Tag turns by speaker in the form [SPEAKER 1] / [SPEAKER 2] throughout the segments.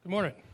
[SPEAKER 1] Good morning. I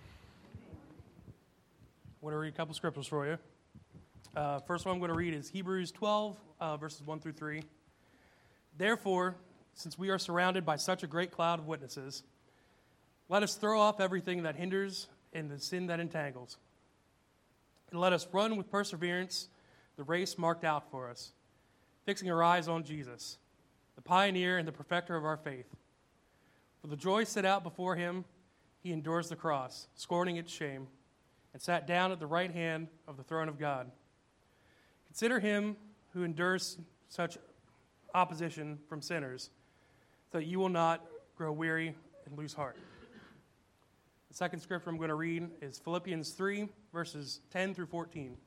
[SPEAKER 1] want to read a couple scriptures for you. First one I'm going to read is Hebrews 12, verses 1 through 3. Therefore, since we are surrounded by such a great cloud of witnesses, let us throw off everything that hinders and the sin that entangles. And let us run with perseverance the race marked out for us, fixing our eyes on Jesus, the pioneer and the perfecter of our faith. For the joy set out before him, he endures the cross, scorning its shame, and sat down at the right hand of the throne of God. Consider him who endures such opposition from sinners, so that you will not grow weary and lose heart. The second scripture I'm going to read is Philippians 3, verses 10 through 14.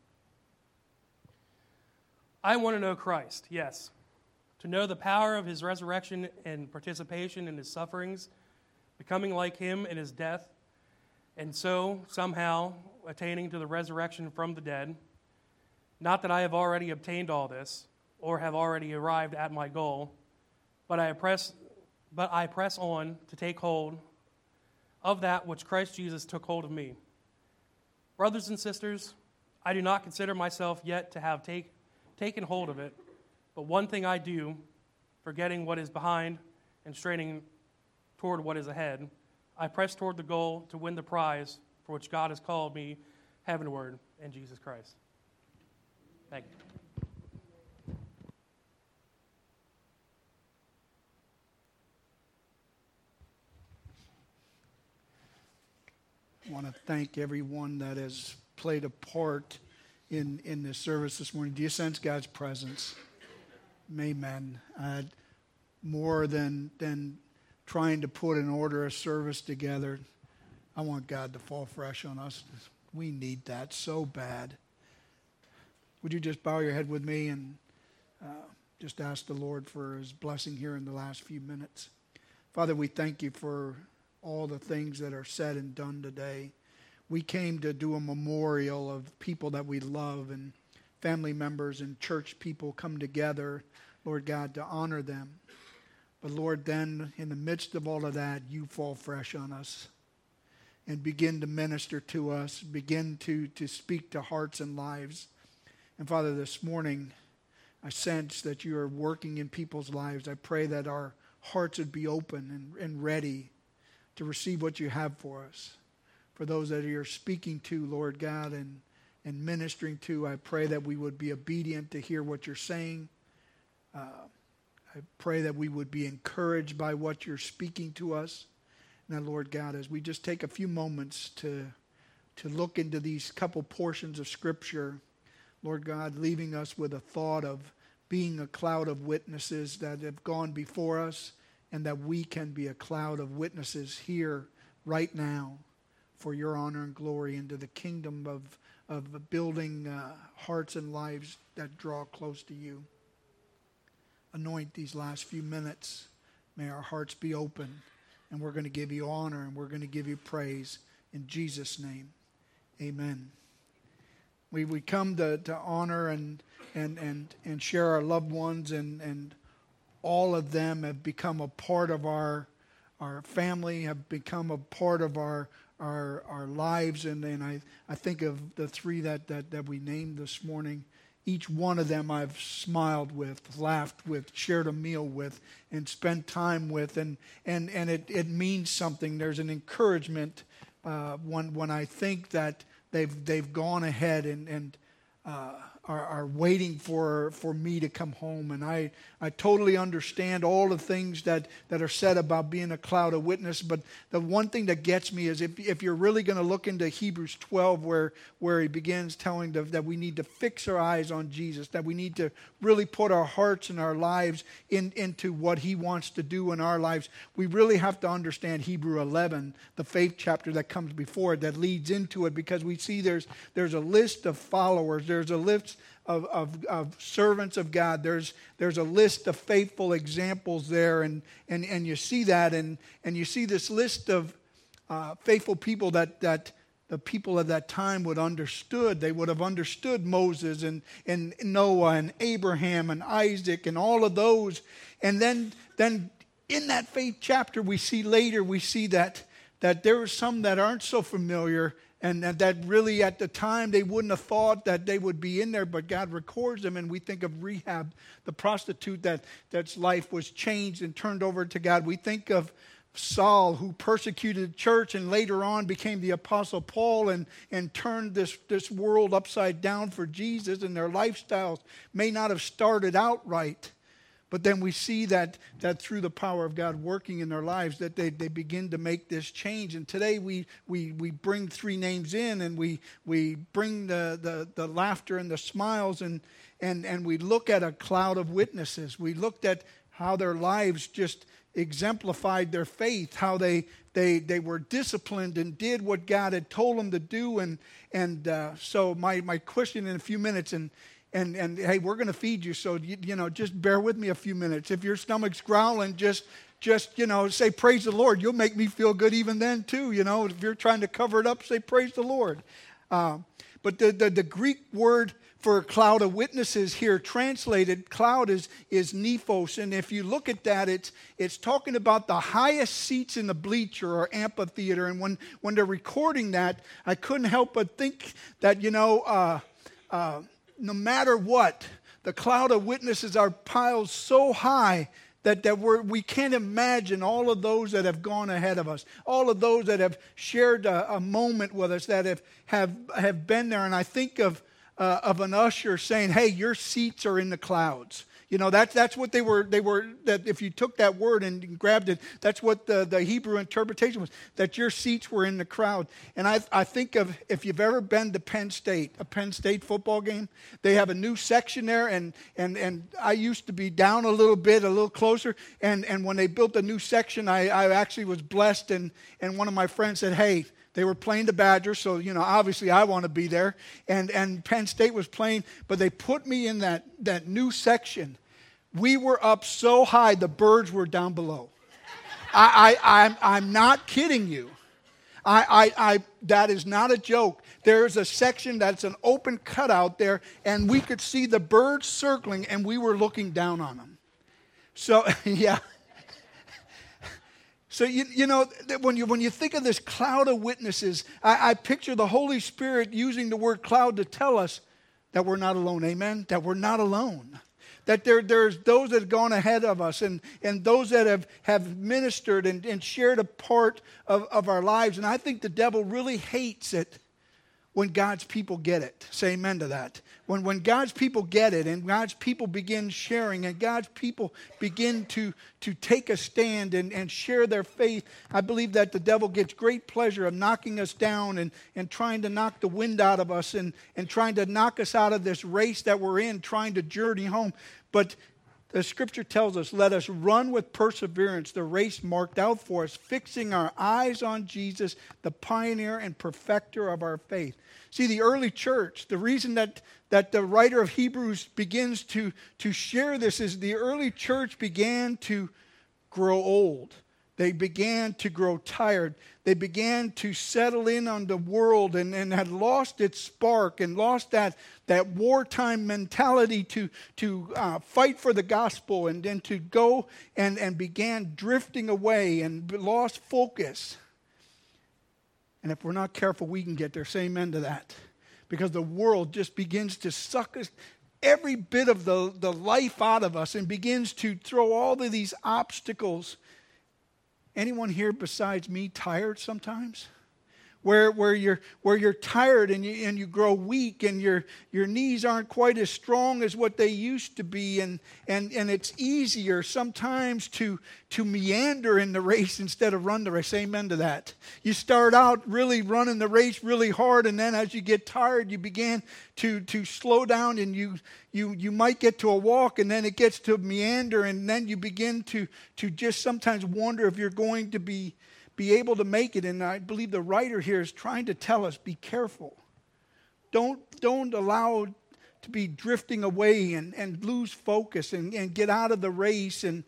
[SPEAKER 1] I want to know Christ, yes, to know the power of his resurrection and participation in his sufferings, becoming like him in his death, and so somehow attaining to the resurrection from the dead. Not that I have already obtained all this, or have already arrived at my goal, but I press on to take hold of that which Christ Jesus took hold of me. Brothers and sisters, I do not consider myself yet to have taken hold of it, but one thing I do, forgetting what is behind and straining toward what is ahead, I press toward the goal to win the prize for which God has called me heavenward in Jesus Christ. Thank you.
[SPEAKER 2] I want to thank everyone that has played a part in this service this morning. Do you sense God's presence? Amen. More than trying to put an order of service together, I want God to fall fresh on us. We need that so bad. Would you just bow your head with me and just ask the Lord for his blessing here in the last few minutes? Father, we thank you for all the things that are said and done today. We came to do a memorial of people that we love, and family members and church people come together, Lord God, to honor them. But Lord, then in the midst of all of that, you fall fresh on us and begin to minister to us, begin to speak to hearts and lives. And Father, this morning, I sense that you are working in people's lives. I pray that our hearts would be open and ready to receive what you have for us. For those that you're speaking to, Lord God, and ministering to, I pray that we would be obedient to hear what you're saying. I pray that we would be encouraged by what you're speaking to us. Now, Lord God, as we just take a few moments to look into these couple portions of Scripture, Lord God, leaving us with a thought of being a cloud of witnesses that have gone before us, and that we can be a cloud of witnesses here right now for your honor and glory into the kingdom of building hearts and lives that draw close to you. Anoint these last few minutes. May our hearts be open, and we're going to give you honor and we're going to give you praise in Jesus' name. Amen. We come to honor and share our loved ones, and all of them have become a part of our family, have become a part of our lives, and I think of the three that we named this morning. Each one of them I've smiled with, laughed with, shared a meal with, and spent time with, and it means something. There's an encouragement when I think that they've gone ahead and are waiting for me to come home. And I totally understand all the things that are said about being a cloud of witness. But the one thing that gets me is if you're really going to look into Hebrews 12, where he begins telling that we need to fix our eyes on Jesus, that we need to really put our hearts and our lives into what he wants to do in our lives, we really have to understand Hebrew 11, the faith chapter that comes before it, that leads into it, because we see there's a list of followers, there's a list of servants of God. There's a list of faithful examples there, and you see that, and you see this list of faithful people that the people of that time would understood. They would have understood Moses and Noah and Abraham and Isaac and all of those. And then in that faith chapter we see that that there are some that aren't so familiar, and that really at the time they wouldn't have thought that they would be in there, but God records them. And we think of Rahab, the prostitute that's life was changed and turned over to God. We think of Saul, who persecuted the church and later on became the Apostle Paul and turned this world upside down for Jesus, and their lifestyles may not have started out right. But then we see that through the power of God working in their lives, that they begin to make this change. And today we bring three names in, and we bring the laughter and the smiles, and we look at a cloud of witnesses. We looked at how their lives just exemplified their faith, how they were disciplined and did what God had told them to do. And so my question in a few minutes, and hey, we're going to feed you, so just bear with me a few minutes. If your stomach's growling, just say praise the Lord. You'll make me feel good even then too. If you're trying to cover it up, say praise the Lord. But the Greek word for a cloud of witnesses here, translated cloud, is nephos. And if you look at that, it's talking about the highest seats in the bleacher or amphitheater. And when they're recording that, I couldn't help but think that no matter what, the cloud of witnesses are piled so high that we can't imagine all of those that have gone ahead of us, all of those that have shared a moment with us, that have been there. And I think of an usher saying, "Hey, your seats are in the clouds." That's what they were. That if you took that word and grabbed it, that's what the Hebrew interpretation was. That your seats were in the crowd. And I think of, if you've ever been to Penn State, a Penn State football game, they have a new section there, and I used to be down a little closer. And when they built a new section, I actually was blessed. And one of my friends said, "Hey." They were playing the Badgers, so obviously I want to be there. And Penn State was playing, but they put me in that new section. We were up so high, the birds were down below. I'm not kidding you. That is not a joke. There's a section that's an open cutout there, and we could see the birds circling, and we were looking down on them. So yeah. So, when you think of this cloud of witnesses, I picture the Holy Spirit using the word cloud to tell us that we're not alone. Amen? That we're not alone. That there's those that have gone ahead of us, and those that have ministered and shared a part of our lives. And I think the devil really hates it when God's people get it. Say amen to that. When God's people get it, and God's people begin sharing, and God's people begin to take a stand and share their faith, I believe that the devil gets great pleasure of knocking us down and trying to knock the wind out of us and trying to knock us out of this race that we're in, trying to journey home. But the scripture tells us, let us run with perseverance the race marked out for us, fixing our eyes on Jesus, the pioneer and perfecter of our faith. See, the early church, the reason that the writer of Hebrews begins to share this is the early church began to grow old. They began to grow tired. They began to settle in on the world and had lost its spark and lost that wartime mentality to fight for the gospel, and then to go and began drifting away and lost focus. And if we're not careful, we can get there. Say amen to that. Because the world just begins to suck us every bit of the life out of us and begins to throw all of these obstacles. Anyone here besides me tired sometimes? Where you're tired and you grow weak, and your knees aren't quite as strong as what they used to be, and it's easier sometimes to meander in the race instead of run the race. Amen to that. You start out really running the race really hard, and then as you get tired, you begin to slow down, and you might get to a walk, and then it gets to meander, and then you begin to just sometimes wonder if you're going to be able to make it. And I believe the writer here is trying to tell us, be careful. Don't allow to be drifting away and lose focus and get out of the race. And,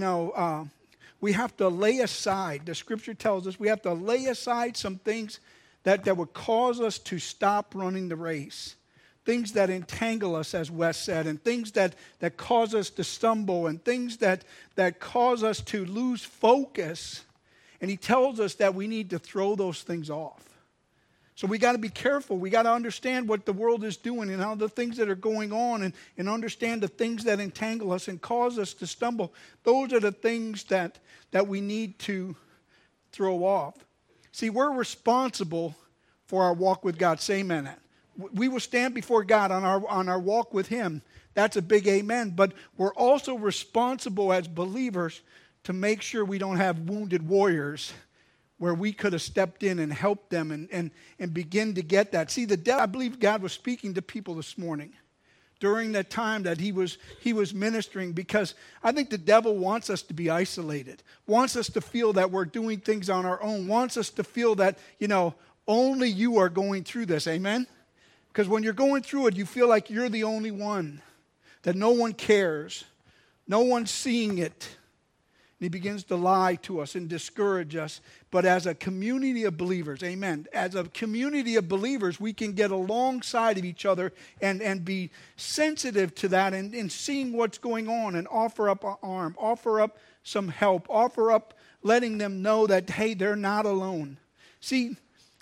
[SPEAKER 2] we have to lay aside, the scripture tells us, we have to lay aside some things that would cause us to stop running the race. Things that entangle us, as Wes said, and things that cause us to stumble, and things that cause us to lose focus. And he tells us that we need to throw those things off. So we got to be careful. We got to understand what the world is doing and how the things that are going on and understand the things that entangle us and cause us to stumble. Those are the things that we need to throw off. See, we're responsible for our walk with God. Say amen. We will stand before God on our walk with him. That's a big amen. But we're also responsible as believers to make sure we don't have wounded warriors where we could have stepped in and helped them and begin to get that. See, I believe God was speaking to people this morning during that time that he was ministering, because I think the devil wants us to be isolated, wants us to feel that we're doing things on our own, wants us to feel that, only you are going through this. Amen? Because when you're going through it, you feel like you're the only one, that no one cares, no one's seeing it. And he begins to lie to us and discourage us. But as a community of believers, amen, as a community of believers, we can get alongside of each other and be sensitive to that and seeing what's going on and offer up an arm, offer up some help, offer up letting them know that, hey, they're not alone. See,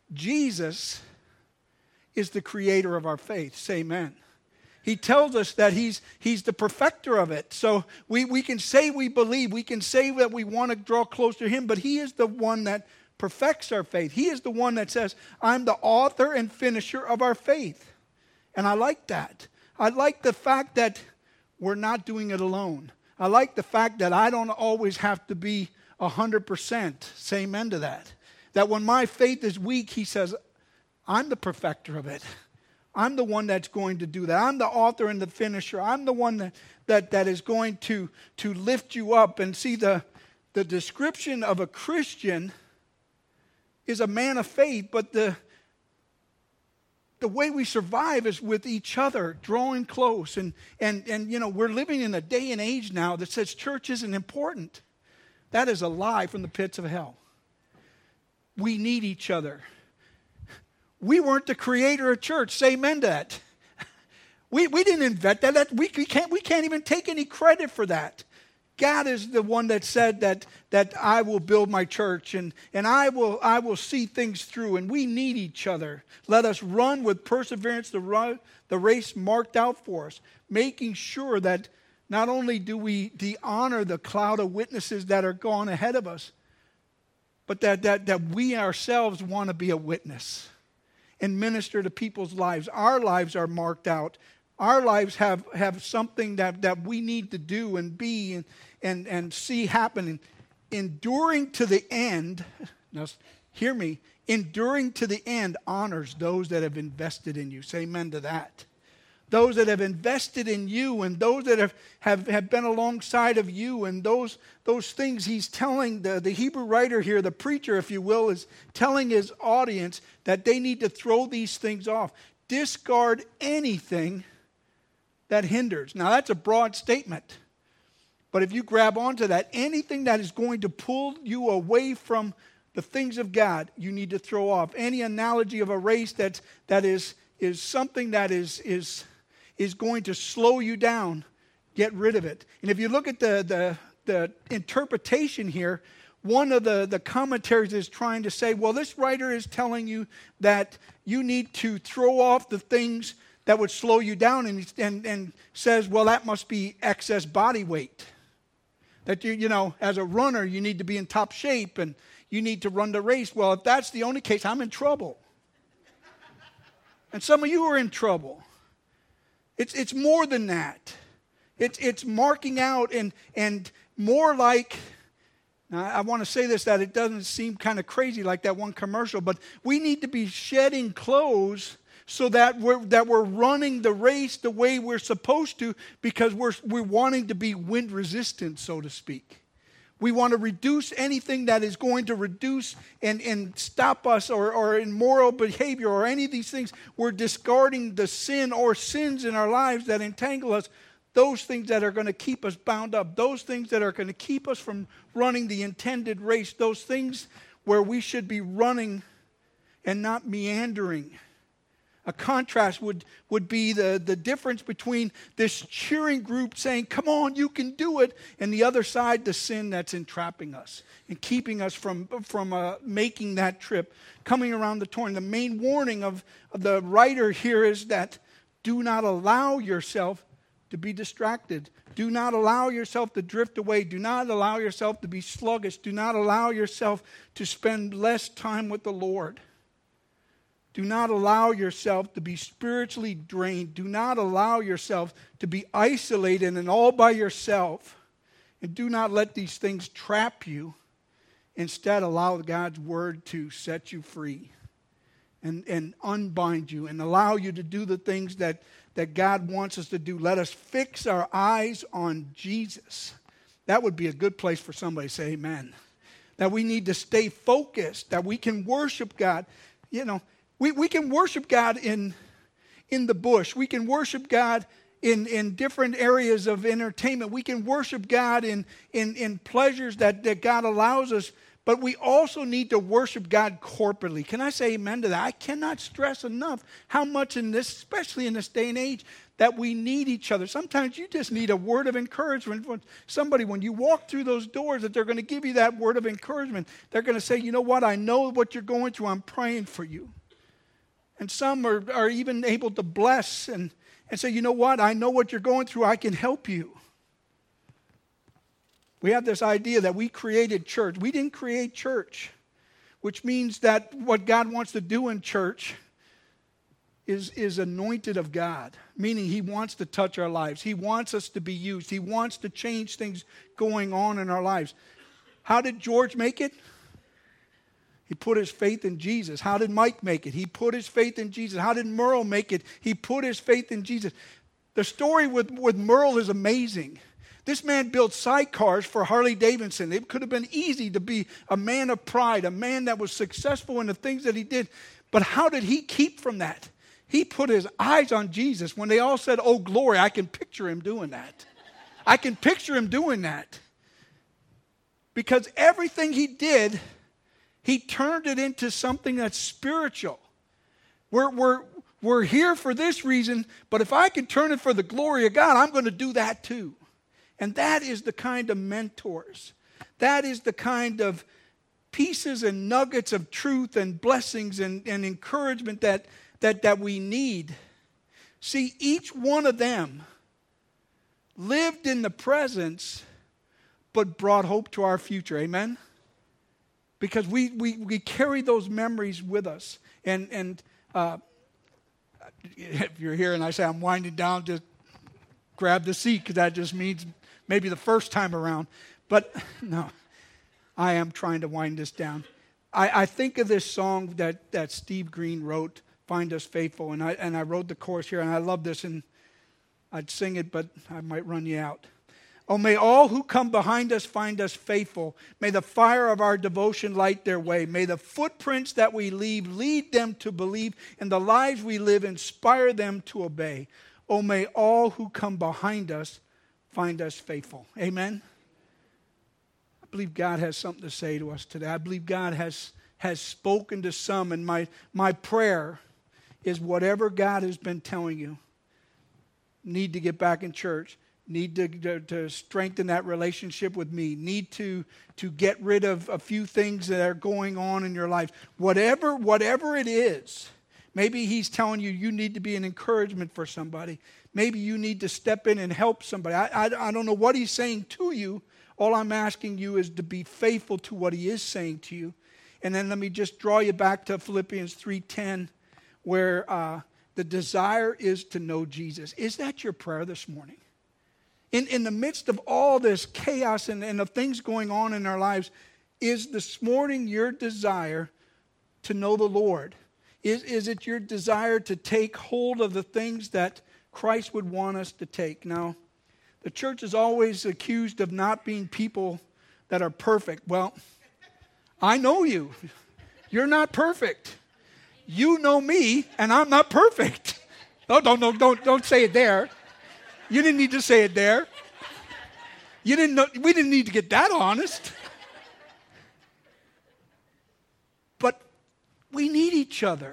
[SPEAKER 2] Jesus is the creator of our faith. Say amen. He tells us that he's the perfecter of it. So we can say we believe. We can say that we want to draw close to him, but he is the one that perfects our faith. He is the one that says, I'm the author and finisher of our faith. And I like that. I like the fact that we're not doing it alone. I like the fact that I don't always have to be 100%. Say amen to that. That when my faith is weak, he says, I'm the perfecter of it. I'm the one that's going to do that. I'm the author and the finisher. I'm the one that is going to lift you up. And see, the description of a Christian is a man of faith, but the way we survive is with each other, drawing close. And we're living in a day and age now that says church isn't important. That is a lie from the pits of hell. We need each other. We weren't the creator of church. Say amen to that. We didn't invent that. We can't even take any credit for that. God is the one that said that I will build my church and I will see things through, and we need each other. Let us run with perseverance the race marked out for us, making sure that not only do we honor the cloud of witnesses that are gone ahead of us, but that we ourselves want to be a witness and minister to people's lives. Our lives are marked out. Our lives have something that we need to do and be and see happen. Enduring to the end, now hear me, enduring to the end honors those that have invested in you. Say amen to that. Those that have invested in you and those that have been alongside of you, and those things he's telling, the Hebrew writer here, the preacher, if you will, is telling his audience that they need to throw these things off. Discard anything that hinders. Now that's a broad statement. But if you grab onto that, anything that is going to pull you away from the things of God, you need to throw off. Any analogy of a race that is something that is going to slow you down, get rid of it. And if you look at the interpretation here, one of the commentaries is trying to say, well, this writer is telling you that you need to throw off the things that would slow you down, and says, well, that must be excess body weight. That you as a runner, you need to be in top shape and you need to run the race. Well, if that's the only case, I'm in trouble. And some of you are in trouble. It's more than that. It's marking out and more like, now I want to say this, that it doesn't seem kind of crazy like that one commercial, but we need to be shedding clothes so that we're running the race the way we're supposed to, because we're wanting to be wind resistant, so to speak. We want to reduce anything that is going to reduce and stop us or immoral behavior or any of these things. We're discarding the sin or sins in our lives that entangle us, those things that are going to keep us bound up, those things that are going to keep us from running the intended race, those things where we should be running and not meandering. A contrast would be the difference between this cheering group saying, come on, you can do it, and the other side, the sin that's entrapping us and keeping us from making that trip, coming around the turn. The main warning of the writer here is that do not allow yourself to be distracted. Do not allow yourself to drift away. Do not allow yourself to be sluggish. Do not allow yourself to spend less time with the Lord. Do not allow yourself to be spiritually drained. Do not allow yourself to be isolated and all by yourself. And do not let these things trap you. Instead, allow God's word to set you free and unbind you and allow you to do the things that God wants us to do. Let us fix our eyes on Jesus. That would be a good place for somebody to say amen. That we need to stay focused, that we can worship God. You know, we can worship God in the bush. We can worship God in different areas of entertainment. We can worship God in pleasures that God allows us. But we also need to worship God corporately. Can I say amen to that? I cannot stress enough how much in this, especially in this day and age, that we need each other. Sometimes you just need a word of encouragement from somebody. When you walk through those doors, that they're going to give you that word of encouragement. They're going to say, you know what, I know what you're going through. I'm praying for you. And some are even able to bless and say, you know what, I know what you're going through. I can help you. We have this idea that we created church. We didn't create church, which means that what God wants to do in church is anointed of God, meaning He wants to touch our lives. He wants us to be used. He wants to change things going on in our lives. How did George make it? He put his faith in Jesus. How did Mike make it? He put his faith in Jesus. How did Merle make it? He put his faith in Jesus. The story with Merle is amazing. This man built sidecars for Harley Davidson. It could have been easy to be a man of pride, a man that was successful in the things that he did. But how did he keep from that? He put his eyes on Jesus. When they all said, oh, glory, I can picture him doing that. I can picture him doing that. Because everything he did, he turned it into something that's spiritual. We're here for this reason, but if I can turn it for the glory of God, I'm going to do that too. And that is the kind of mentors. That is the kind of pieces and nuggets of truth and blessings and encouragement that we need. See, each one of them lived in the presence, but brought hope to our future. Amen? Because we carry those memories with us. And if you're here and I say I'm winding down, just grab the seat, because that just means maybe the first time around. But no, I am trying to wind this down. I think of this song that Steve Green wrote, Find Us Faithful. And I wrote the chorus here, and I love this, and I'd sing it, but I might run you out. Oh, may all who come behind us find us faithful. May the fire of our devotion light their way. May the footprints that we leave lead them to believe, and the lives we live inspire them to obey. Oh, may all who come behind us find us faithful. Amen? I believe God has something to say to us today. I believe God has spoken to some, and my prayer is whatever God has been telling you, need to get back in church, need to strengthen that relationship with me, need to get rid of a few things that are going on in your life. Whatever it is, maybe He's telling you need to be an encouragement for somebody. Maybe you need to step in and help somebody. I don't know what He's saying to you. All I'm asking you is to be faithful to what He is saying to you. And then let me just draw you back to Philippians 3:10, where the desire is to know Jesus. Is that your prayer this morning? In the midst of all this chaos and of things going on in our lives, is this morning your desire to know the Lord? Is it your desire to take hold of the things that Christ would want us to take? Now, the church is always accused of not being people that are perfect. Well, I know you. You're not perfect. You know me, and I'm not perfect. No, don't say it there. You didn't need to say it there. We didn't need to get that honest. But we need each other.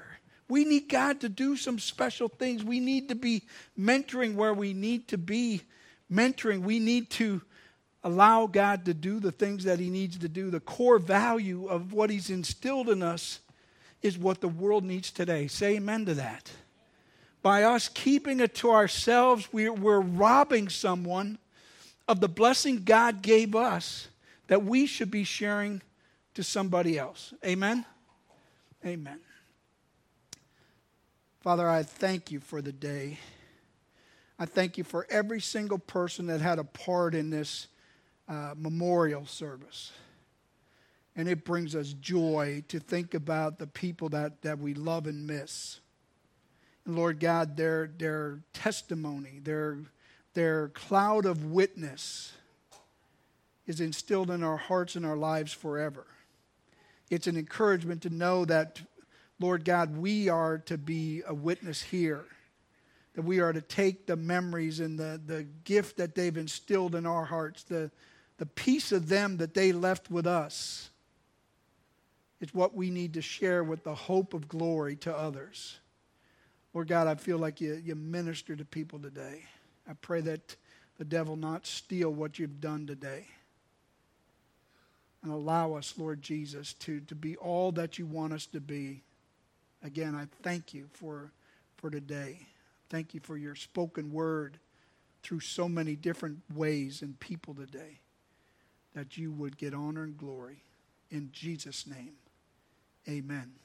[SPEAKER 2] We need God to do some special things. We need to be mentoring where we need to be mentoring. We need to allow God to do the things that he needs to do. The core value of what he's instilled in us is what the world needs today. Say amen to that. By us keeping it to ourselves, we're robbing someone of the blessing God gave us that we should be sharing to somebody else. Amen? Amen. Father, I thank you for the day. I thank you for every single person that had a part in this memorial service. And it brings us joy to think about the people that we love and miss. And Lord God, their testimony, their cloud of witness is instilled in our hearts and our lives forever. It's an encouragement to know that, Lord God, we are to be a witness here. That we are to take the memories and the gift that they've instilled in our hearts, the piece of them that they left with us. It's what we need to share with the hope of glory to others. Lord God, I feel like you minister to people today. I pray that the devil not steal what you've done today. And allow us, Lord Jesus, to be all that you want us to be. Again, I thank you for today. Thank you for your spoken word through so many different ways and people today. That you would get honor and glory. In Jesus' name, amen.